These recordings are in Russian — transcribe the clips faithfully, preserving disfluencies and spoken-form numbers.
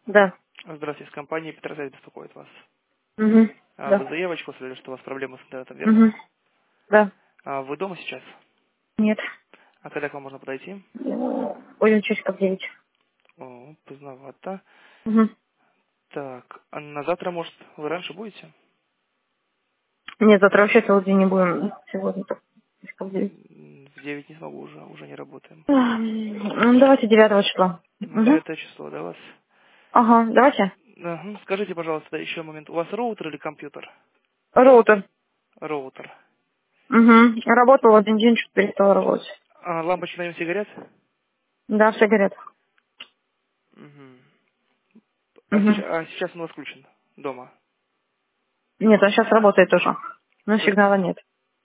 Да. Здравствуйте, с компанией Петросайт беспокоит вас. Угу. А, Вы Да. заявочку оставили, что у вас проблемы с интернетом, верно? Угу. Да. А Вы дома сейчас? Нет. А когда к вам можно подойти? Будем часиков девять. О, поздновато. Угу. Так, а на завтра, может, вы раньше будете? Нет, завтра вообще целый день не будем. Сегодня только часиков девять. М, В девять не смогу уже, уже не работаем. Ну, давайте девятого числа. Угу. Девятое число, да, у вас? Ага, давайте. Ага. Скажите, пожалуйста, еще момент. У вас роутер или компьютер? Роутер. Роутер. Угу. Работал один день, что-то перестала работать. А лампочки на нем все горят? Да, все горят. Мгм. А Угу. сейчас, а сейчас он у вас включен дома? Нет, он сейчас работает тоже. Но Р- сигнала нет.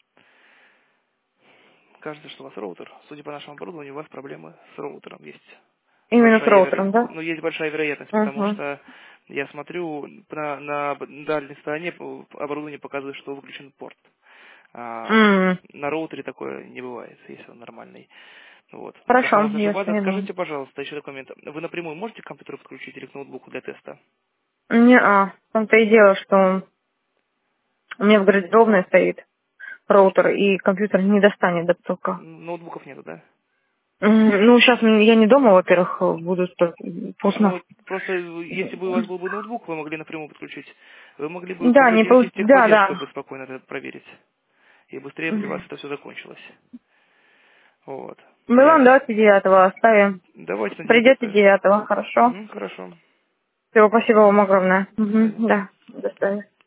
Кажется, что у вас роутер. Судя по нашему оборудованию, у вас проблемы с роутером есть. Именно с Большая роутером, вероятность. да? Ну, есть большая вероятность, потому Угу. что я смотрю, на, на дальней стороне оборудование показывает, что выключен порт. А М. на роутере такое не бывает, если он нормальный. Вот. Хорошо, Также может я ошибаться. поняла. Скажите, пожалуйста, еще такой момент. Вы напрямую можете к компьютеру подключить или к ноутбуку для теста? Не-а. В том-то и дело, что у меня в гардеробной стоит роутер, и компьютер не достанет до потолка. М, Ноутбуков нету, да? М, Ну, сейчас я не дома, во-первых, буду столько поздно. Ну, просто, э, если бы у вас был бы ноутбук, вы могли напрямую подключить. Вы могли бы Да, просто не перейти получ... в Да, техподдержку и да. бы спокойно это проверить. И быстрее для вас это все закончилось. Вот. Ну Я... ладно, давайте девятого оставим. Давайте на девятое Придете ставим. девятого, хорошо. Мгм, хорошо. Всего спасибо вам огромное. До свидания. Угу, да, до свидания.